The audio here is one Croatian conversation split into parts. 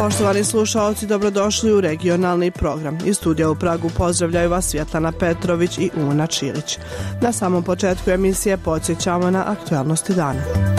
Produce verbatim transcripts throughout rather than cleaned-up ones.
Poštovani slušaoci, dobrodošli u regionalni program. Iz studija u Pragu pozdravljaju vas Svjetlana Petrović i Una Čilić. Na samom početku emisije podsjećamo na aktualnosti dana.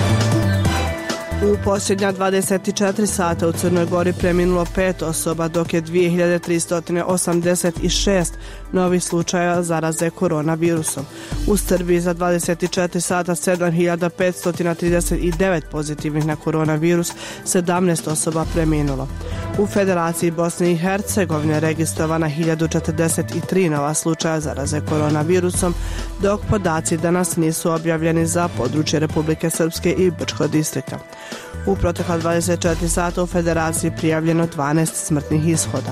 U posljednja dvadeset četiri sata u Crnoj Gori preminulo pet osoba, dok je dvije hiljade tristo osamdeset šest novih slučaja zaraze koronavirusom. U Srbiji za dvadeset četiri sata sedam hiljada petsto trideset devet pozitivnih na koronavirus, sedamnaest osoba preminulo. U Federaciji Bosne i Hercegovine registrovana hiljadu četrdeset tri nova slučaja zaraze koronavirusom, dok podaci danas nisu objavljeni za područje Republike Srpske i Brčkog distrikta. U protekla dvadeset četiri sata u Federaciji prijavljeno dvanaest smrtnih ishoda.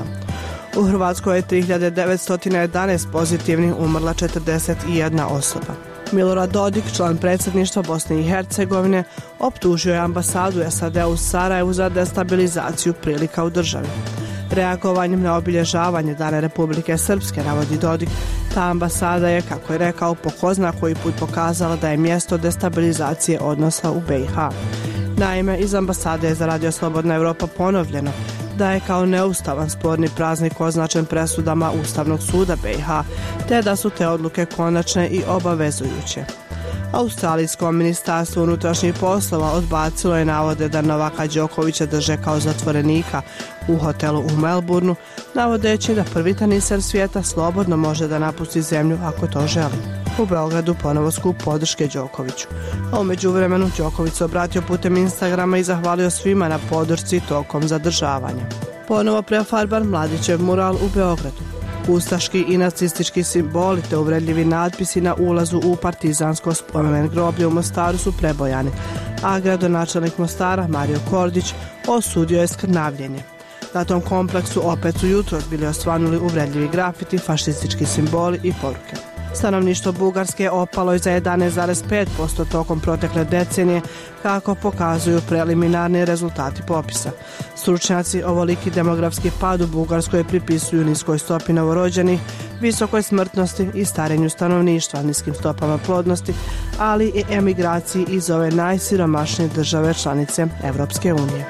U Hrvatskoj je tri hiljade devetsto jedanaest pozitivnih, umrla četrdeset jedna osoba. Milorad Dodik, član predsjedništva Bosne i Hercegovine, optužio je ambasadu S A D u Sarajevu za destabilizaciju prilika u državi. Reagovanjem na obilježavanje Dana Republike Srpske, navodi Dodik, ta ambasada je, kako je rekao, po ko zna koji put pokazala da je mjesto destabilizacije odnosa u B i H. Naime, iz ambasade je za Radio Slobodna Evropa ponovljeno da je kao neustavan sporni praznik označen presudama Ustavnog suda B i H, te da su te odluke konačne i obavezujuće. Australijsko ministarstvo unutrašnjih poslova odbacilo je navode da Novaka Đokovića drže kao zatvorenika u hotelu u Melbourneu, navodeći da prvi teniser svijeta slobodno može da napusti zemlju ako to želi. U Beogradu ponovo skup podrške Đokoviću. A u međuvremenu Đoković se obratio putem Instagrama i zahvalio svima na podršci tokom zadržavanja. Ponovo prefarban Mladićev mural u Beogradu. Ustaški i nacistički simboli te uvredljivi natpisi na ulazu u partizansko spomen groblje u Mostaru su prebojani, a gradonačelnik Mostara Mario Kordić osudio je skrnavljenje. Na tom kompleksu opet su jutros bili osvanuli uvredljivi grafiti, fašistički simboli i poruke. Stanovništvo Bugarske je opalo za jedanaest zarez pet posto tokom protekle decenije, kako pokazuju preliminarni rezultati popisa. Stručnjaci ovoliki demografski pad u Bugarskoj pripisuju niskoj stopi novorođenih, visokoj smrtnosti i starenju stanovništva, niskim stopama plodnosti, ali i emigraciji iz ove najsiromašnije države članice Evropske unije.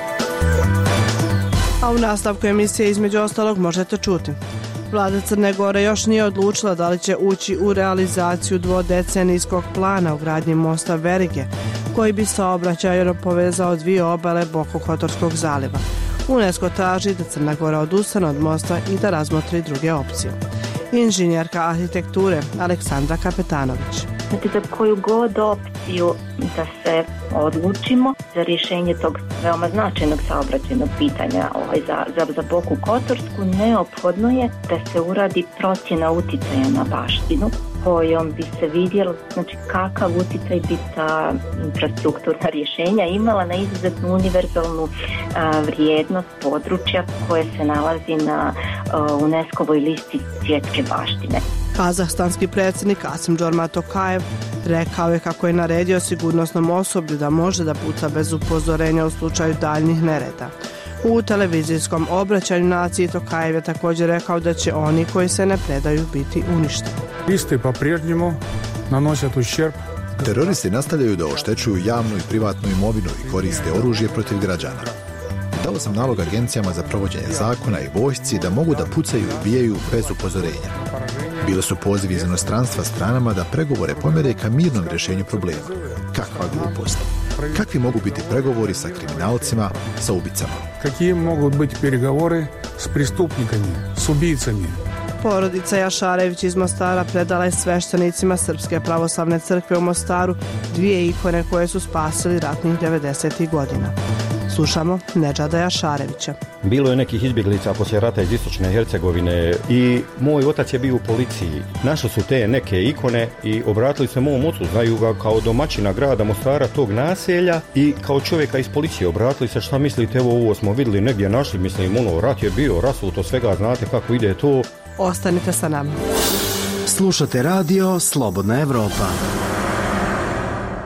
A u nastavku emisije između ostalog možete čuti: Vlada Crne Gore još nije odlučila da li će ući u realizaciju dvodecenijskog plana u gradnji mosta Verige, koji bi saobraćajno povezao dvije obale Bokokotorskog zaliva. UNESCO traži da Crna Gora odustane od mosta i da razmotri druge opcije. Inženjerka arhitekture Aleksandra Kapetanović. Znači, za koju god opciju da se odlučimo za rješenje tog veoma značajnog saobraćajnog pitanja ovaj, za, za, za Boku Kotorsku, neophodno je da se uradi procjena uticaja na baštinu, kojom bi se vidjelo, znači, kakav uticaj bi ta infrastrukturna rješenja imala na izuzetnu univerzalnu a, vrijednost područja koje se nalazi na a, UNESCO-voj listi svjetske baštine. Kazahstanski predsjednik Kasim-Jomart Tokajev rekao je kako je naredio sigurnosnom osoblju da može da puca bez upozorenja u slučaju daljnjih nereda. U televizijskom obraćanju naciji Tokajev je također rekao da će oni koji se ne predaju biti uništeni. Isti по-прежнему наносят ущерб. Teroristi nastavljaju da oštećuju javnu i privatnu imovinu i koriste oružje protiv građana. Dao sam nalog agencijama za provođenje zakona i vojsci da mogu da pucaju i ubijaju bez upozorenja. Bile su pozivi iz inostranstva stranama da pregovore pomjere ka mirnom rješenju problema. Kakva glupost. Kakvi mogu biti pregovori sa kriminalcima, sa ubicama? Какие могут быть переговоры с преступниками, с убийцами? Porodica Jašarević iz Mostara predala je sveštenicima Srpske pravoslavne crkve u Mostaru dvije ikone koje su spasili ratnih devedesetih godina. Slušamo Nedžada Jašarevića. Bilo je nekih izbjeglica poslije rata iz istočne Hercegovine i moj otac je bio u policiji. Našli su te neke ikone i obratili se mom ocu, znaju ga kao domaćina grada Mostara, tog naselja, i kao čovjeka iz policije obratili se: šta mislite, evo ovo smo vidjeli negdje, našli, mislim, ono, rat je bio, rasuto svega, znate kako ide to. Ostanite sa nama. Slušate radio Slobodna Evropa.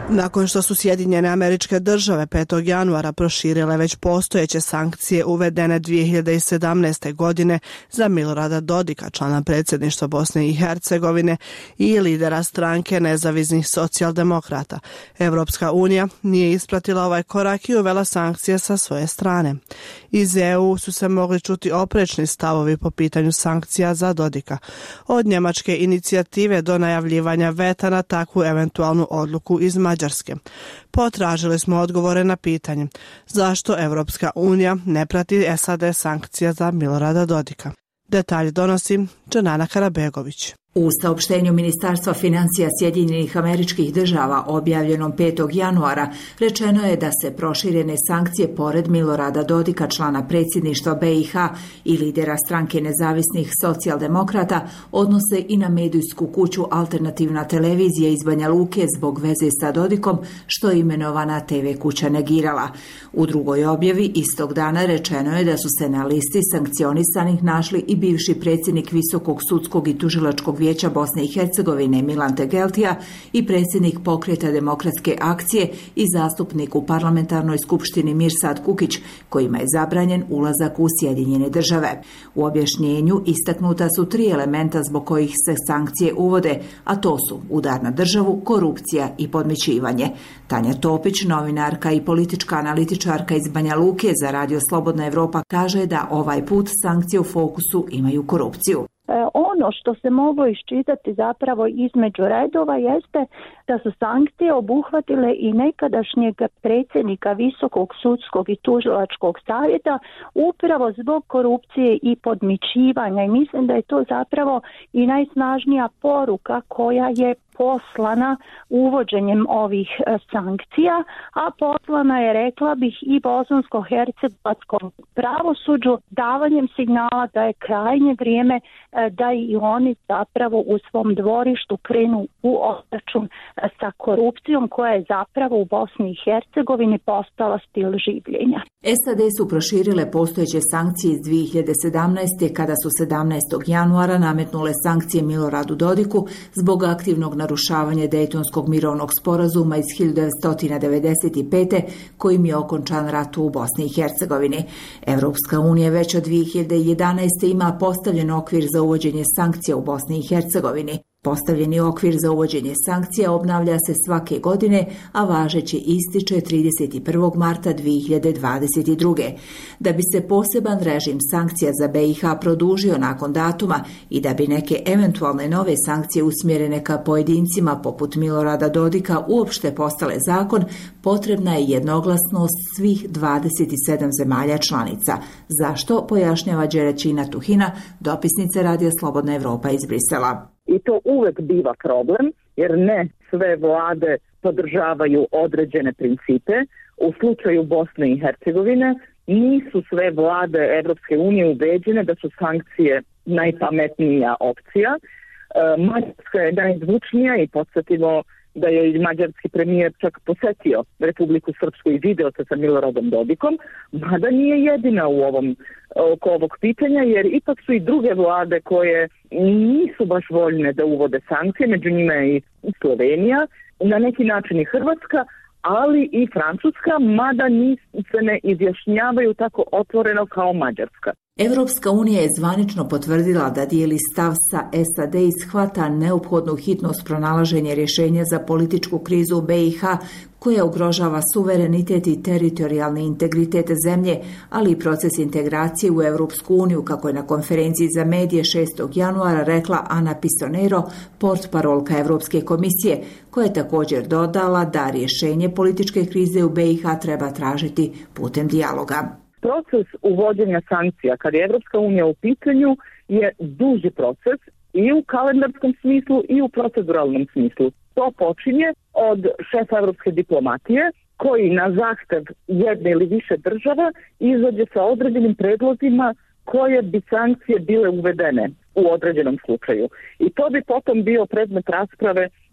Nakon što su Sjedinjene Američke Države petog januara proširile već postojeće sankcije uvedene dvije hiljade sedamnaeste. godine za Milorada Dodika, člana predsjedništva Bosne i Hercegovine i lidera stranke nezavisnih socijaldemokrata, Evropska unija nije ispratila ovaj korak i uvela sankcije sa svoje strane. Iz E U su se mogli čuti oprečni stavovi po pitanju sankcija za Dodika, od njemačke inicijative do najavljivanja veta na takvu eventualnu odluku iz Mađarske. Potražili smo odgovore na pitanje zašto Evropska unija ne prati S A D sankcija za Milorada Dodika. Detalje donosi Dženana Karabegović. U saopštenju Ministarstva financija Sjedinjenih Američkih Država objavljenom petog januara rečeno je da se proširene sankcije pored Milorada Dodika, člana predsjedništva B i H i lidera stranke nezavisnih socijaldemokrata, odnose i na medijsku kuću Alternativna televizija iz Banja Luke zbog veze sa Dodikom, što je imenovana T V kuća negirala. U drugoj objavi istog dana rečeno je da su se na listi sankcionisanih našli i bivši predsjednik Visokog sudskog i tužilačkog vijeća Bosne i Hercegovine Milan Tegeltija i predsjednik Pokreta demokratske akcije i zastupnik u parlamentarnoj skupštini Mirsad Kukić, kojima je zabranjen ulazak u Sjedinjene Države. U objašnjenju istaknuta su tri elementa zbog kojih se sankcije uvode, a to su udar na državu, korupcija i podmićivanje. Tanja Topić, novinarka i politička analitičarka iz Banja Luke za Radio Slobodna Evropa, kaže da ovaj put sankcije u fokusu imaju korupciju. Ono što se moglo iščitati zapravo između redova jeste da su sankcije obuhvatile i nekadašnjeg predsjednika Visokog sudskog i tužilačkog savjeta upravo zbog korupcije i podmićivanja, i mislim da je to zapravo i najsnažnija poruka koja je poslana uvođenjem ovih sankcija, a poslana je, rekla bih, i bosansko-hercegovačkom pravosuđu davanjem signala da je krajnje vrijeme da i oni zapravo u svom dvorištu krenu u obračun sa korupcijom koja je zapravo u Bosni i Hercegovini postala stil življenja. S A D su proširile postojeće sankcije iz dvije hiljade sedamnaeste. kada su sedamnaestog januara nametnule sankcije Miloradu Dodiku zbog aktivnog narušavanja Dejtonskog mirovnog sporazuma iz hiljadu devetsto devedeset pete. kojim je okončan rat u Bosni i Hercegovini. Evropska unija već od dvije hiljade jedanaeste. ima postavljen okvir za uvođenje sankcija u Bosni i Hercegovini. Postavljeni okvir za uvođenje sankcija obnavlja se svake godine, a važeći ističe trideset prvog marta dvije hiljade dvadeset druge. Da bi se poseban režim sankcija za B i H produžio nakon datuma i da bi neke eventualne nove sankcije usmjerene ka pojedincima poput Milorada Dodika uopšte postale zakon, potrebna je jednoglasnost svih dvadeset sedam zemalja članica. Zašto, pojašnjava Đerećina Tuhina, dopisnica Radija Slobodna Evropa iz Brisela. I to uvek biva problem, jer ne sve vlade podržavaju određene principe. U slučaju Bosne i Hercegovine nisu sve vlade Evropske unije ubeđene da su sankcije najpametnija opcija. E, Mađarska je najzvučnija i podsjetimo da je i mađarski premijer čak posetio Republiku Srpsku i video se sa Miloradom Dodikom, mada nije jedina u ovom, oko ovog pitanja, jer ipak su i druge vlade koje nisu baš voljne da uvode sankcije, među njima je i Slovenija, na neki način i Hrvatska, ali i Francuska, mada se ne izjašnjavaju tako otvoreno kao Mađarska. Evropska unija je zvanično potvrdila da dijeli stav sa S A D i shvata neophodnu hitnost pronalaženja rješenja za političku krizu u B i H koja ugrožava suverenitet i teritorijalni integritet zemlje, ali i proces integracije u Evropsku uniju, kako je na konferenciji za medije šestog januara rekla Ana Pisonero, portparolka Evropske komisije, koja je također dodala da rješenje političke krize u B i H treba tražiti putem dijaloga. Proces uvođenja sankcija, kad je Evropska unija u pitanju, je duži proces i u kalendarskom smislu i u proceduralnom smislu. To počinje od šefa evropske diplomatije, koji na zahtev jedne ili više država izađe sa određenim predlozima koje bi sankcije bile uvedene u određenom slučaju. I to bi potom bio predmet rasprave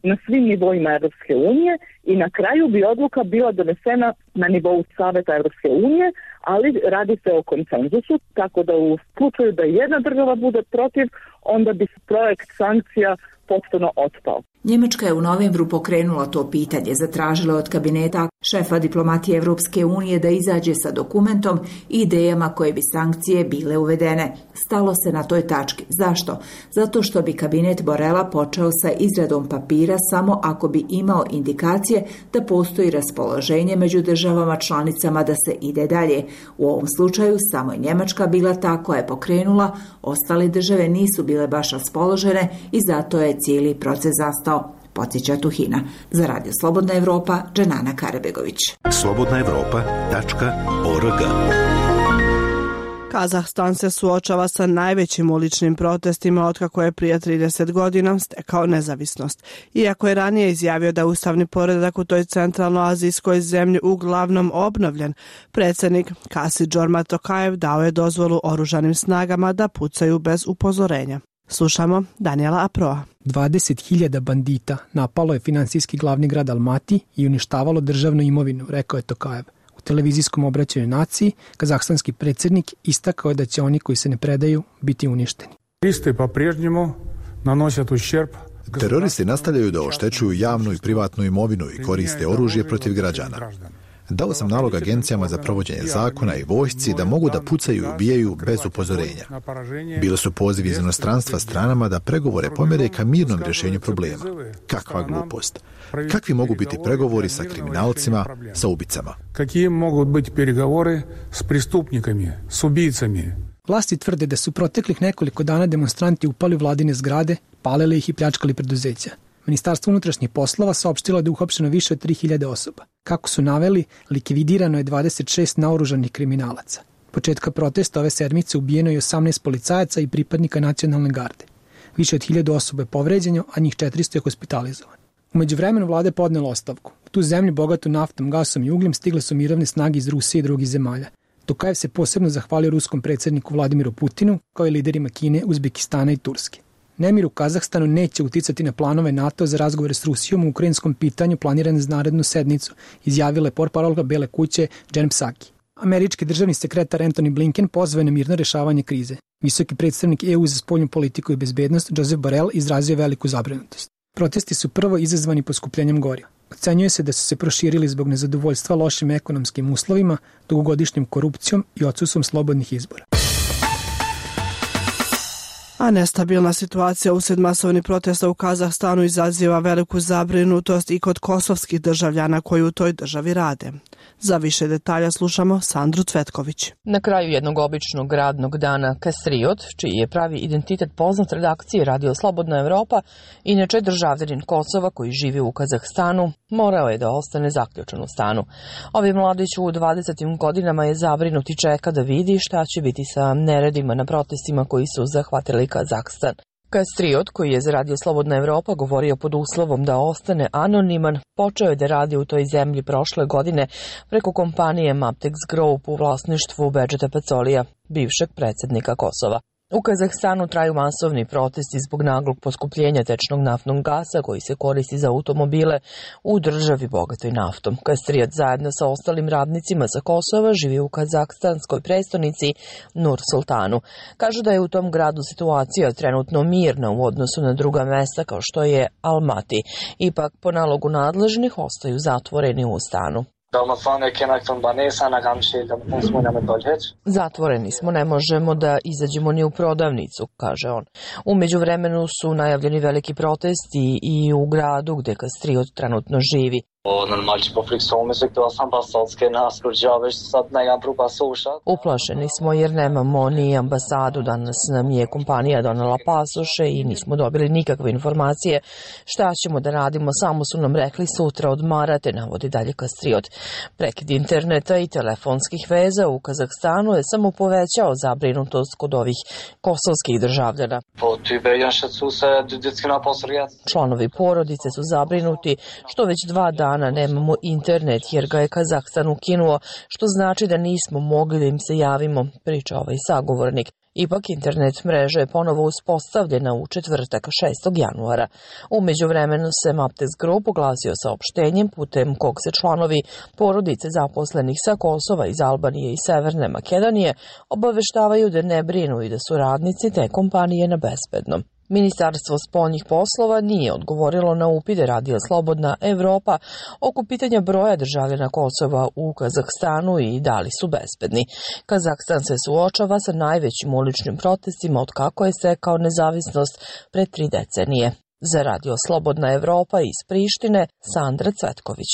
na svim nivoima Europske unije i na kraju bi odluka bila donesena na nivou Saveta Europske unije, ali radi se o konsenzusu, tako da u slučaju da jedna država bude protiv, onda bi projekt sankcija potpuno otpao. Njemačka je u novembru pokrenula to pitanje, zatražila od kabineta šefa diplomatije Evropske unije da izađe sa dokumentom i idejama koje bi sankcije bile uvedene. Stalo se na toj tački. Zašto? Zato što bi kabinet Borela počeo sa izradom papira samo ako bi imao indikacije da postoji raspoloženje među državama članicama da se ide dalje. U ovom slučaju samo je Njemačka bila ta koja je pokrenula, ostale države nisu bile baš raspoložene i zato je cijeli proces zastao. Podsjeća Tuhina. Za Radio Slobodna Evropa, Dženana Karebegović. slobodna evropa tačka org. Kazahstan se suočava sa najvećim uličnim protestima otkako je prije trideset godina stekao nezavisnost. Iako je ranije izjavio da je ustavni poredak u toj centralnoazijskoj zemlji uglavnom obnovljen, predsjednik Kassy-Jomart Tokajev dao je dozvolu oružanim snagama da pucaju bez upozorenja. Slušamo Daniela Aproa. dvadeset hiljada bandita napalo je finansijski glavni grad Almati i uništavalo državnu imovinu, rekao je Tokajev. U televizijskom obraćanju naciji, kazahstanski predsjednik istakao je da će oni koji se ne predaju biti uništeni. Teroristi nastavljaju da oštećuju javnu i privatnu imovinu i koriste oružje protiv građana. Dao sam nalog agencijama za provođenje zakona i vojsci da mogu da pucaju i ubijaju bez upozorenja. Bili su pozivi iz inostranstva stranama da pregovore pomere ka mirnom rješenju problema. Kakva glupost. Kakvi mogu biti pregovori sa kriminalcima, sa ubicama? Kakvi mogu biti pregovori s prestupnikami, s ubicami? Vlasti tvrde da su proteklih nekoliko dana demonstranti upali u vladine zgrade, palili ih i pljačkali preduzeća. Ministarstvo unutrašnjih poslova saopštilo da je uhapšeno više od tri hiljade osoba. Kako su naveli, likvidirano je dvadeset šest naoružanih kriminalaca. Početka protesta ove sedmice ubijeno je osamnaest policajaca i pripadnika nacionalne garde. Više od hiljadu osoba je povređeno, a njih četiristo je hospitalizovano. U međuvremenu vlada je podnela ostavku. U tu zemlju bogatu naftom, gasom i ugljem stigle su mirovne snage iz Rusije i drugih zemalja. Tokajev se posebno zahvalio ruskom predsjedniku Vladimiru Putinu, kao i liderima Kine, Uzbekistana i Turske. Nemir u Kazahstanu neće uticati na planove NATO za razgovore s Rusijom u ukrajinskom pitanju planirane za narednu sednicu, izjavila je portparolka Bele kuće Jen Psaki. Američki državni sekretar Antony Blinken pozvao je na mirno rješavanje krize. Visoki predstavnik E U za spoljnu politiku i bezbednost Joseph Borrell izrazio veliku zabrinutost. Protesti su prvo izazvani poskupljenjem goriva. Ocenjuje se da su se proširili zbog nezadovoljstva lošim ekonomskim uslovima, dugogodišnjom korupcijom i odsustvom slobodnih izbora. A nestabilna situacija uslijed masovnih protesta u Kazahstanu izaziva veliku zabrinutost i kod kosovskih državljana koji u toj državi rade. Za više detalja slušamo Sandru Cvetković. Na kraju jednog običnog radnog dana Kastriot, čiji je pravi identitet poznat redakcije Radio Slobodna Evropa, inače državljanin Kosova koji živi u Kazahstanu, morao je da ostane zaključan u stanu. Ovaj mladić u dvadesetim godinama je zabrinut i čeka da vidi šta će biti sa neredima na protestima koji su zahvatili Kazahstan. Kastriot, koji je za Radio Slobodna Evropa govorio pod uslovom da ostane anoniman, počeo je da radi u toj zemlji prošle godine preko kompanije Maptex Group u vlasništvu Bedžeta Pecolija, bivšeg predsjednika Kosova. U Kazahstanu traju masovni protesti zbog naglog poskupljenja tečnog naftnog gasa koji se koristi za automobile u državi bogatoj naftom. Kastriot zajedno sa ostalim radnicima sa Kosova živi u kazahstanskoj prestonici Nur Sultanu. Kažu da je u tom gradu situacija trenutno mirna u odnosu na druga mesta kao što je Almati. Ipak po nalogu nadležnih ostaju zatvoreni u stanu. Zatvoreni smo, ne možemo da izađemo ni u prodavnicu, kaže on. U međuvremenu su najavljeni veliki protesti i u gradu gde Kastriot trenutno živi. Uplašeni smo jer nemamo ni ambasadu, danas nam je kompanija donela pasoše i nismo dobili nikakve informacije šta ćemo da radimo, samo su nam rekli sutra odmarate, navodi dalje Kastriot. Prekid interneta i telefonskih veza u Kazahstanu je samo povećao zabrinutost kod ovih kosovskih državljana. Članovi porodice su zabrinuti što već dva dana nemamo internet jer ga je Kazahstan ukinuo, što znači da nismo mogli da im se javimo, priča ovaj sagovornik. Ipak internet mreža je ponovo uspostavljena u četvrtak šestog januara. U međuvremenu se Maptes Group oglasio saopštenjem putem kog se članovi porodice zaposlenih sa Kosova iz Albanije i Severne Makedonije obaveštavaju da ne brinu i da su radnici te kompanije na bezbednom. Ministarstvo spoljnih poslova nije odgovorilo na upite Radio Slobodna Evropa oko pitanja broja državljana Kosova u Kazahstanu i da li su bezbedni. Kazahstan se suočava sa najvećim uličnim protestima od kako je stekao nezavisnost pre tri decenije. Za Radio Slobodna Evropa iz Prištine, Sandra Cvetković.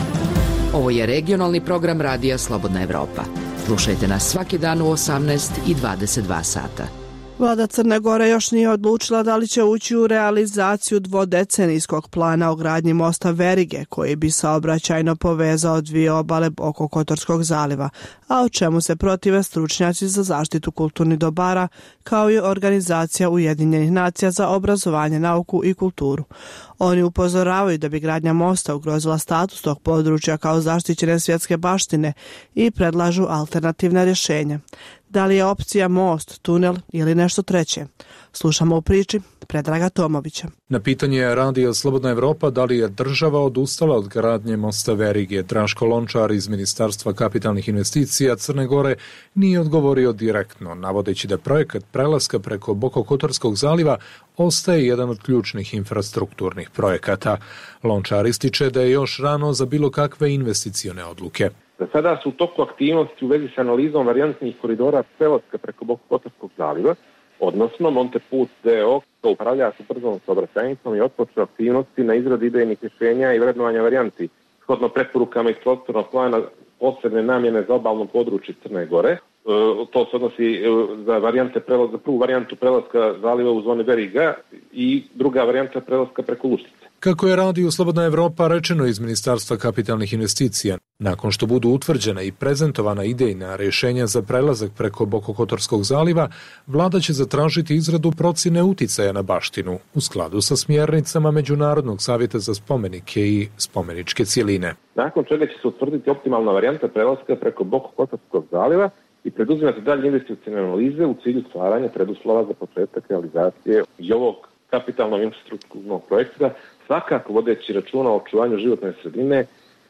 Ovo je regionalni program Radija Slobodna Evropa. Slušajte nas svaki dan u osamnaest i dvadeset dva sata. Vlada Crne Gore još nije odlučila da li će ući u realizaciju dvodecenijskog plana o gradnji mosta Verige, koji bi saobraćajno povezao dvije obale oko Kotorskog zaliva, a o čemu se protive stručnjaci za zaštitu kulturnih dobara, kao i organizacija Ujedinjenih nacija za obrazovanje, nauku i kulturu. Oni upozoravaju da bi gradnja mosta ugrozila status tog područja kao zaštićene svjetske baštine i predlažu alternativna rješenja. Da li je opcija most, tunel ili nešto treće? Slušamo u priči Predraga Tomovića. Na pitanje Radio Slobodna Evropa da li je država odustala od gradnje mosta Verige, Draško Lončar iz Ministarstva kapitalnih investicija Crne Gore nije odgovorio direktno, navodeći da projekat prelaska preko Bokokotorskog zaliva ostaje jedan od ključnih infrastrukturnih projekata. Lončar ističe da je još rano za bilo kakve investicione odluke. Za sada su u toku aktivnosti u vezi s analizom varijantnih koridora prelaska preko Bokokotorskog zaliva, odnosno Monteput D O, koji upravlja s brzom saobraćajnicom i otpočeo aktivnosti na izradi idejnih rješenja i vrednovanja varijanti, shodno preporukama iz prostornog plana posebne namjene za obalno područje Crne Gore. To se odnosi za, varijante prelaza, za prvu varijantu prelaska zaliva u zoni Veriga i druga varijanta prelaska preko Luštice. Kako je Radio Slobodna Evropa rečeno iz Ministarstva kapitalnih investicija, nakon što budu utvrđena i prezentovana idejna rješenja za prelazak preko Bokokotorskog zaliva, vlada će zatražiti izradu procjene uticaja na baštinu u skladu sa smjernicama Međunarodnog savjeta za spomenike i spomeničke cjeline. Nakon čega će se utvrditi optimalna varijanta prelaska preko Bokokotorskog zaliva i preduzimati dalje investicione analize u cilju stvaranja preduslova za početak realizacije i ovog kapitalnog infrastrukturnog projekta, svakako vodeći računa o očuvanju životne sredine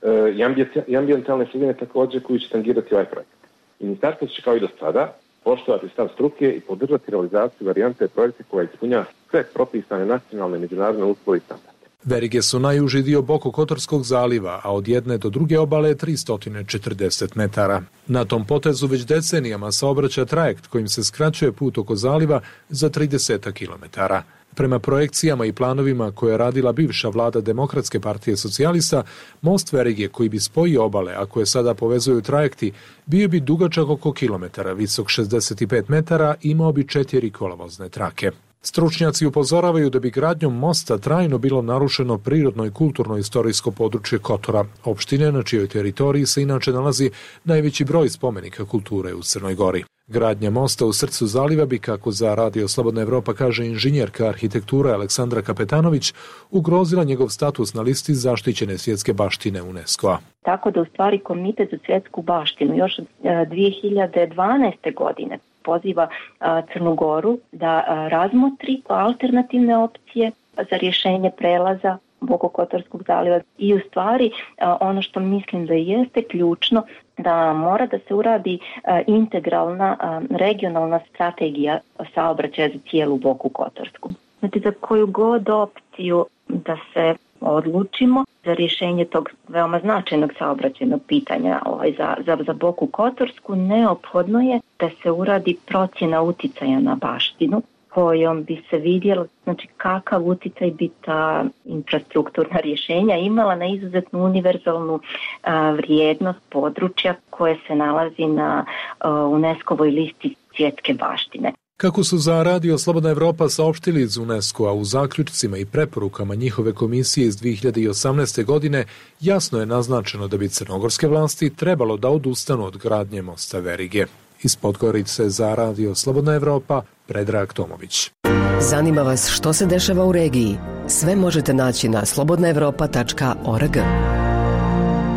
i ambijentalne sredine također koji će tangirati ovaj projekt. Ministarstvo će kao i do sada poštovati stav struke i podržati realizaciju varijante projekta koja ispunja sve propisane nacionalne i međunarodne uslove i standarde. Verige su najuži dio Bokokotorskog zaliva, a od jedne do druge obale je tristo četrdeset metara. Na tom potezu već decenijama saobraća trajekt kojim se skraćuje put oko zaliva za trideset kilometara. Prema projekcijama i planovima koje je radila bivša vlada Demokratske partije socijalista, most Verige koji bi spojio obale, a koje sada povezuju trajekti, bio bi dugačak oko kilometara, visok šezdeset pet metara i imao bi četiri kolovozne trake. Stručnjaci upozoravaju da bi gradnjom mosta trajno bilo narušeno prirodno i kulturno-istorijsko područje Kotora, opštine na čijoj teritoriji se inače nalazi najveći broj spomenika kulture u Crnoj Gori. Gradnja mosta u srcu zaliva bi, kako za Radio Slobodna Evropa kaže inženjerka arhitekture Aleksandra Kapetanović, ugrozila njegov status na listi zaštićene svjetske baštine UNESCO-a. Tako da u stvari Komitet za svjetsku baštinu još od dvije hiljade dvanaeste. godine poziva Crnu Goru da razmotri alternativne opcije za rješenje prelaza Bokokotorskog zaliva i u stvari ono što mislim da jeste ključno, da mora da se uradi integralna regionalna strategija saobraćaja za cijelu Bokokotorsku. Znači za koju god opciju da se odlučimo za rješenje tog veoma značajnog saobraćajnog pitanja ovaj, za, za, za Boku Kotorsku, neophodno je da se uradi procjena uticaja na baštinu kojom bi se vidjelo znači, kakav uticaj bi ta infrastrukturna rješenja imala na izuzetnu univerzalnu a, vrijednost područja koje se nalazi na a, UNESCO-voj listi svjetske baštine. Kako su za Radio Slobodna Evropa saopštili iz UNESCO-a u zaključcima i preporukama njihove komisije iz dvije hiljade osamnaeste. godine, jasno je naznačeno da bi crnogorske vlasti trebalo da odustanu od gradnje mosta Verige. Iz Podgorice za Radio Slobodna Evropa, Predrag Tomović. Zanima vas što se dešava u regiji? Sve možete naći na slobodna evropa tačka org.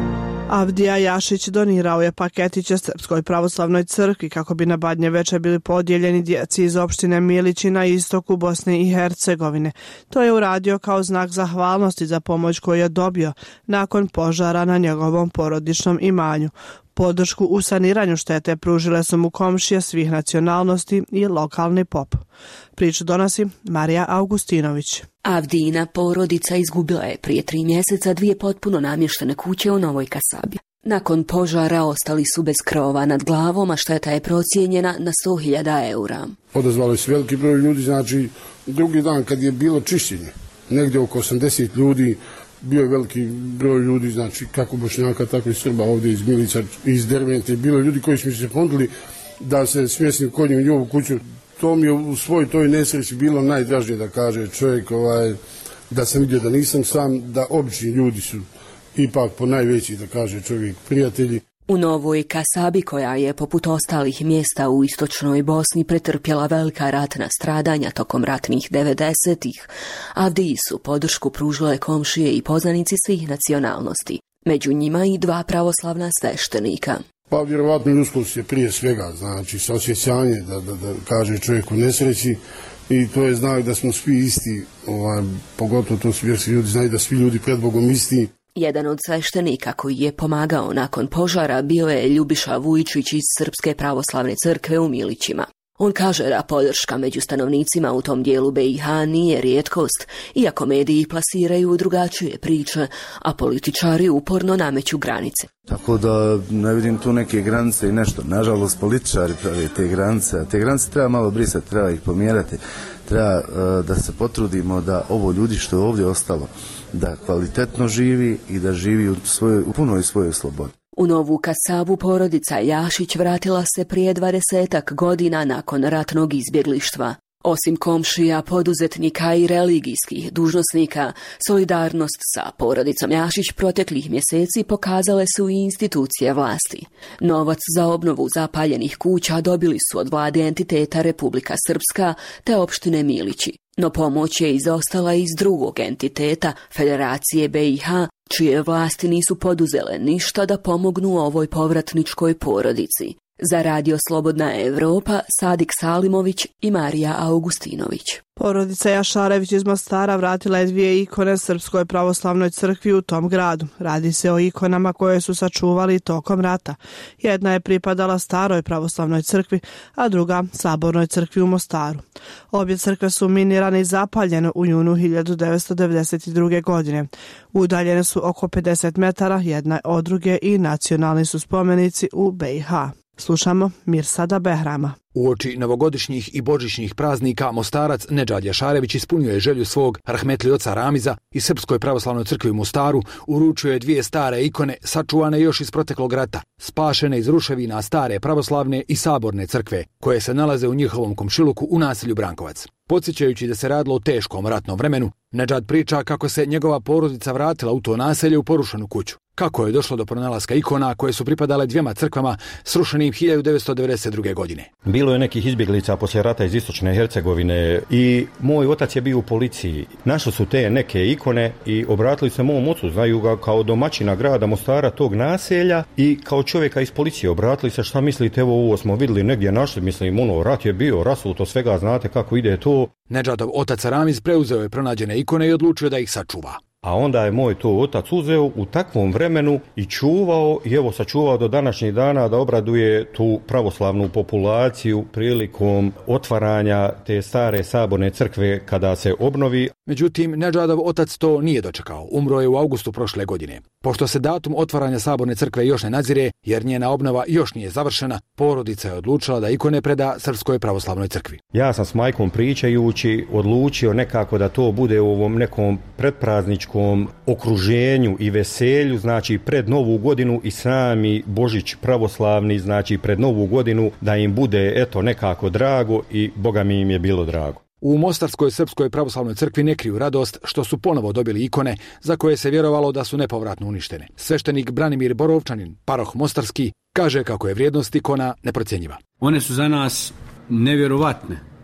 Avdija Jašić donirao je paketiće Srpskoj pravoslavnoj crkvi kako bi na Badnje veče bili podijeljeni djeci iz opštine Milići na istoku Bosne i Hercegovine. To je uradio kao znak zahvalnosti za pomoć koju je dobio nakon požara na njegovom porodičnom imanju. Podršku u saniranju štete pružile su mu komšije svih nacionalnosti i lokalni pop. Priču donosi Marija Augustinović. Avdijina porodica izgubila je prije tri mjeseca dvije potpuno namještene kuće u Novoj Kasabi. Nakon požara ostali su bez krova nad glavom, a šteta je procijenjena na sto hiljada eura. Odazvali su veliki broj ljudi, znači drugi dan kad je bilo čišćenje, negdje oko osamdeset ljudi, bio je veliki broj ljudi, znači kako Bošnjaka, tako i Srba ovdje iz Milića, iz Dervente, bilo ljudi koji su mi se ponudili da se smjestim kod njih u njovu kuću. To mi je u svoj toj nesreći bilo najdražnije da kaže čovjek, ovaj, da sam vidio da nisam sam, da obični ljudi su ipak po najveći, da kaže čovjek, prijatelji. U Novoj Kasabi, koja je poput ostalih mjesta u istočnoj Bosni pretrpjela velika ratna stradanja tokom ratnih devedesetih, Avdiji su podršku pružile komšije i poznanici svih nacionalnosti, među njima i dva pravoslavna sveštenika. Pa vjerovatno ljudskost je prije svega, znači saosjećanje, da, da, da kaže čovjek u nesreći, i to je znak da smo svi isti, ovaj, pogotovo to su vjerski ljudi, znaju da svi ljudi pred Bogom isti. Jedan od sveštenika koji je pomagao nakon požara bio je Ljubiša Vujičić iz Srpske pravoslavne crkve u Milićima. On kaže da podrška među stanovnicima u tom dijelu B i H nije rijetkost, iako mediji plasiraju drugačije priče, a političari uporno nameću granice. Tako da ne vidim tu neke granice i nešto. Nažalost, političari prave te granice, a te granice treba malo brisati, treba ih pomjerati. Treba uh, da se potrudimo da ovo ljudi što je ovdje ostalo, da kvalitetno živi i da živi u, svojoj, u punoj svojoj slobodi. U Novu Kasabu porodica Jašić vratila se prije dvadesetak godina nakon ratnog izbjeglištva. Osim komšija, poduzetnika i religijskih dužnosnika, solidarnost sa porodicom Jašić proteklih mjeseci pokazale su i institucije vlasti. Novac za obnovu zapaljenih kuća dobili su od vlade entiteta Republika Srpska te opštine Milići. No pomoć je izostala iz drugog entiteta, Federacije B i H, čije vlasti nisu poduzele ništa da pomognu ovoj povratničkoj porodici. Za Radio Slobodna Evropa, Sadik Salimović i Marija Augustinović. Porodica Jašarević iz Mostara vratila je dvije ikone Srpskoj pravoslavnoj crkvi u tom gradu. Radi se o ikonama koje su sačuvali tokom rata. Jedna je pripadala Staroj pravoslavnoj crkvi, a druga Sabornoj crkvi u Mostaru. Obje crkve su minirane i zapaljene u junu hiljadu devetsto devedeset druge. godine. Udaljene su oko pedeset metara jedna od druge i nacionalni su spomenici u B i H. Slušamo Mirsada Behrama. Uoči novogodišnjih i božićnih praznika Mostarac Nedžad Jašarević ispunio je želju svog rahmetli oca Ramiza i Srpskoj pravoslavnoj crkvi u Mostaru, uručio je dvije stare ikone sačuvane još iz proteklog rata, spašene iz ruševina stare pravoslavne i saborne crkve, koje se nalaze u njihovom komšiluku u naselju Brankovac. Podsjećajući da se radilo o teškom ratnom vremenu, Nedžad priča kako se njegova porodica vratila u to naselje u porušenu kuću. Kako je došlo do pronalaska ikona koje su pripadale dvijema crkvama srušenim hiljadu devetsto devedeset druge. godine. Bilo je nekih izbjeglica poslije rata iz istočne Hercegovine i moj otac je bio u policiji. Našli su te neke ikone i obratili se mom ocu, znaju ga kao domaćina grada Mostara, tog naselja, i kao čovjeka iz policije obratili se, šta mislite, evo ovo smo vidjeli negdje našli, mislim, ono, rat je bio, rasuto svega, znate kako ide to. Nedžadov otac Ramiz preuzeo je pronađene ikone i odlučio da ih sačuva. A onda je moj to otac uzeo u takvom vremenu i čuvao, i evo sačuvao do današnjih dana da obraduje tu pravoslavnu populaciju prilikom otvaranja te stare saborne crkve kada se obnovi. Međutim, Nedžadov otac to nije dočekao. Umro je u augustu prošle godine. Pošto se datum otvaranja saborne crkve još ne nadzire, jer njena obnova još nije završena, porodica je odlučila da ikone preda Srpskoj pravoslavnoj crkvi. Ja sam s majkom pričajući odlučio nekako da to bude u ovom nekom predprazničkom okruženju i veselju, znači pred Novu godinu i sami Božić pravoslavni, znači pred Novu godinu, da im bude eto nekako drago, i Boga mi im je bilo drago. U Mostarskoj Srpskoj pravoslavnoj crkvi ne kriju radost što su ponovo dobili ikone za koje se vjerovalo da su nepovratno uništene. Sveštenik Branimir Borovčanin, paroh Mostarski, kaže kako je vrijednost ikona neprocjenjiva. One su za nas nevjerovatne.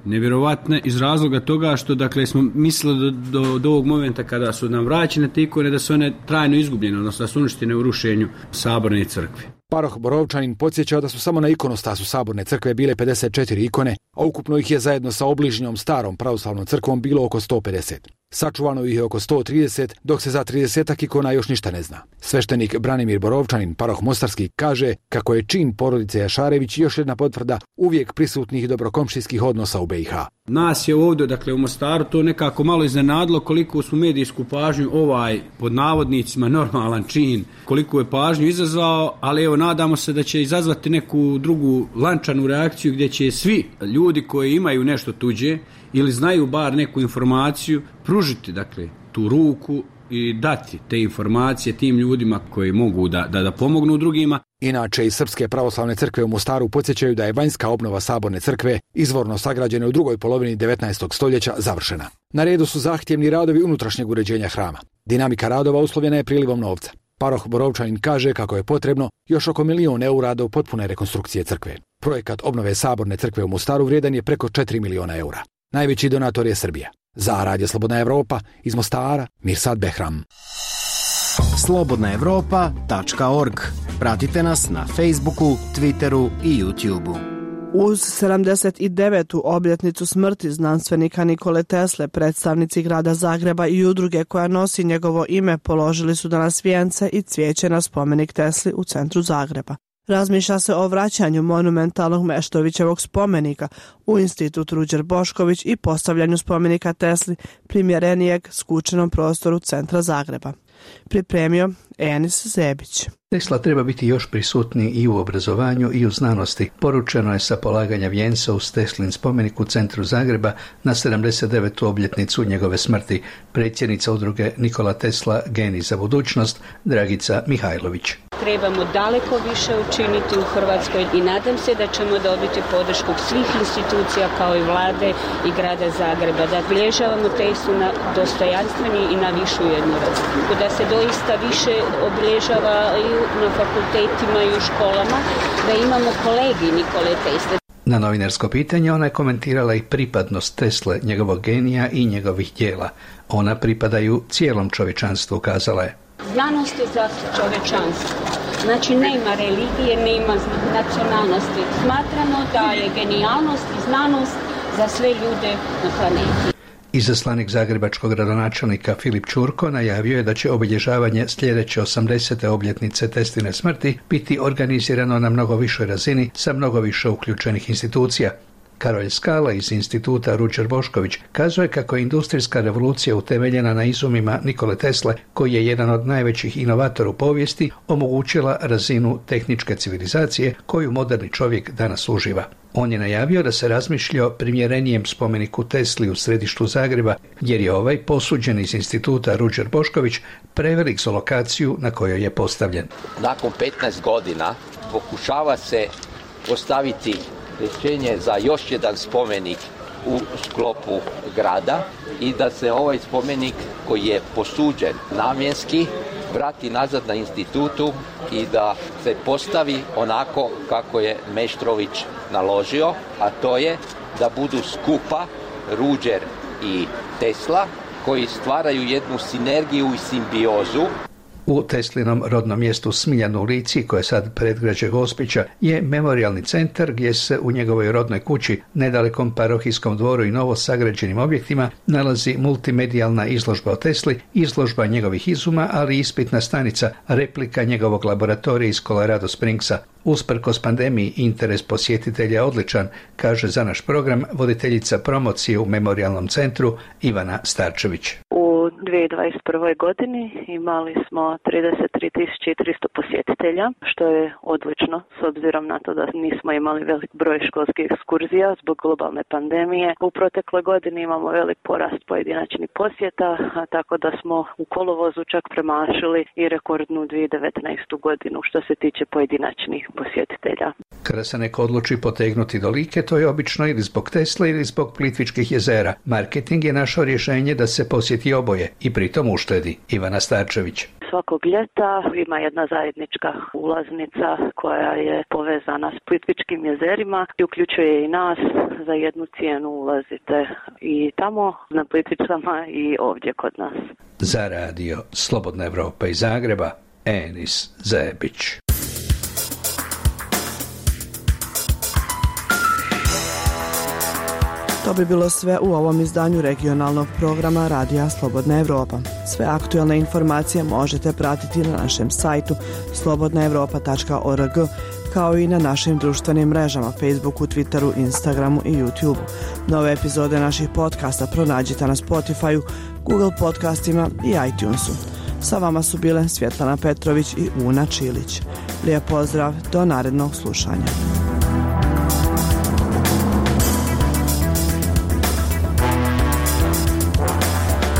nevjerovatne iz razloga toga što dakle smo mislili do, do, do ovog momenta kada su nam vraćene te ikone da su one trajno izgubljene, odnosno da su uništene u rušenju saborne crkve. Paroh Borovčanin podsjeća da su samo na ikonostasu saborne crkve bile pedeset četiri ikone, a ukupno ih je zajedno sa obližnjom starom pravoslavnom crkvom bilo oko sto pedeset. Sačuvano ih je oko sto trideset, dok se za tridesetak ikona još ništa ne zna. Sveštenik Branimir Borovčanin, paroh Mostarski, kaže kako je čin porodice Jašarević još jedna potvrda uvijek prisutnih dobrokomšijskih odnosa u be i ha. Nas je ovdje, dakle u Mostaru, to nekako malo iznenadilo koliko su medijsku pažnju ovaj, pod navodnicima, normalan čin, koliko je pažnju izazvao, ali evo nadamo se da će izazvati neku drugu lančanu reakciju gdje će svi ljudi koji imaju nešto tuđe ili znaju bar neku informaciju pružiti, dakle, tu ruku i dati te informacije tim ljudima koji mogu da, da, da pomognu drugima. Inače, iz Srpske pravoslavne crkve u Mostaru podsjećaju da je vanjska obnova saborne crkve, izvorno sagrađene u drugoj polovini devetnaestog stoljeća, završena. Na redu su zahtjevni radovi unutrašnjeg uređenja hrama. Dinamika radova uslovljena je prilivom novca. Paroh Borovčanin kaže kako je potrebno još oko milion eura do potpune rekonstrukcije crkve. Projekat obnove saborne crkve u Mostaru vrijedan je preko četiri miliona eura. Najveći donator je Srbija. Za Radio Slobodna Evropa, iz Mostara, Mirsad Behram. slobodna evropa tačka org. Pratite nas na Facebooku, Twitteru i YouTubeu. Uz sedamdeset devetu obljetnicu smrti znanstvenika Nikole Tesle, predstavnici grada Zagreba i udruge koja nosi njegovo ime položili su danas vijence i cvijeće na spomenik Tesli u centru Zagreba. Razmišlja se o vraćanju monumentalnog Meštrovićevog spomenika u Institut Ruđer Bošković i postavljanju spomenika Tesli primjerenijeg skučenom prostoru centra Zagreba. Pripremio Enis Zebić. Tesla treba biti još prisutniji i u obrazovanju i u znanosti. Poručeno je sa polaganja vijenca uz Teslin spomenik u centru Zagreba na sedamdeset devetu obljetnicu njegove smrti. Predsjednica udruge Nikola Tesla Genij za budućnost Dragica Mihajlović. Trebamo daleko više učiniti u Hrvatskoj i nadam se da ćemo dobiti podršku svih institucija kao i vlade i grada Zagreba, da obilježavamo Teslu na dostojanstveni i na višu jednu razinu. Da se doista više obilježava i na fakultetima i u školama, da imamo kolegi Nikole Tesle. Na novinarsko pitanje ona je komentirala i pripadnost Tesle, njegovog genija i njegovih djela. Ona pripadaju cijelom čovječanstvu, kazala je. Znanost je za čovječanstvo. Znači nema religije, nema nacionalnosti. Smatramo da je genijalnost i znanost za sve ljude na planeti. Izaslanik zagrebačkog gradonačelnika Filip Čurko najavio je da će obilježavanje sljedeće osamdesete obljetnice Tesline smrti biti organizirano na mnogo višoj razini sa mnogo više uključenih institucija. Karolj Skala iz Instituta Ruđer Bošković kazuje kako je industrijska revolucija utemeljena na izumima Nikole Tesle, koji je jedan od najvećih inovatora u povijesti, omogućila razinu tehničke civilizacije koju moderni čovjek danas uživa. On je najavio da se razmišlja o primjerenijem spomeniku Tesli u središtu Zagreba, jer je ovaj posuđen iz Instituta Ruđer Bošković prevelik za lokaciju na kojoj je postavljen. Nakon petnaest godina pokušava se postaviti rješenje za još jedan spomenik u sklopu grada i da se ovaj spomenik koji je posuđen namjenski vrati nazad na institutu i da se postavi onako kako je Meštrović naložio, a to je da budu skupa Ruđer i Tesla koji stvaraju jednu sinergiju i simbiozu. U Teslinom rodnom mjestu Smiljanu u Lici, koje je sad predgrađe Gospića, je memorijalni centar gdje se u njegovoj rodnoj kući, nedalekom parohijskom dvoru i novo sagrađenim objektima, nalazi multimedijalna izložba o Tesli, izložba njegovih izuma, ali i ispitna stanica, replika njegovog laboratorija iz Colorado Springsa. Usprkos pandemiji, interes posjetitelja je odličan, kaže za naš program voditeljica promocije u memorijalnom centru Ivana Starčević. U dvije tisuće dvadeset prvoj godini imali smo trideset tri tisuće tristo posjetitelja, što je odlično s obzirom na to da nismo imali velik broj školskih ekskurzija zbog globalne pandemije. U protekloj godini imamo velik porast pojedinačnih posjeta, a tako da smo u kolovozu čak premašili i rekordnu dvije tisuće devetnaestu godinu što se tiče pojedinačnih posjetitelja. Kada se neko odluči potegnuti do Like, to je obično ili zbog Tesle ili zbog Plitvičkih jezera. Marketing je našao rješenje da se posjeti oboje i pritom uštedi. Ivana Starčević. S svakog ljeta ima jedna zajednička ulaznica koja je povezana s Plitvičkim jezerima i uključuje i nas. Za jednu cijenu ulazite i tamo na Plitvicama i ovdje kod nas. Za radio Slobodna Evropa iz Zagreba, Enis Zebić. To bi bilo sve u ovom izdanju regionalnog programa Radija Slobodna Evropa. Sve aktualne informacije možete pratiti na našem sajtu slobodna evropa tačka org, kao i na našim društvenim mrežama Facebooku, Twitteru, Instagramu i YouTubeu. Nove epizode naših podcasta pronađite na Spotifyu, Google podcastima i iTunesu. Sa vama su bile Svjetlana Petrović i Una Čilić. Lijep pozdrav, do narednog slušanja.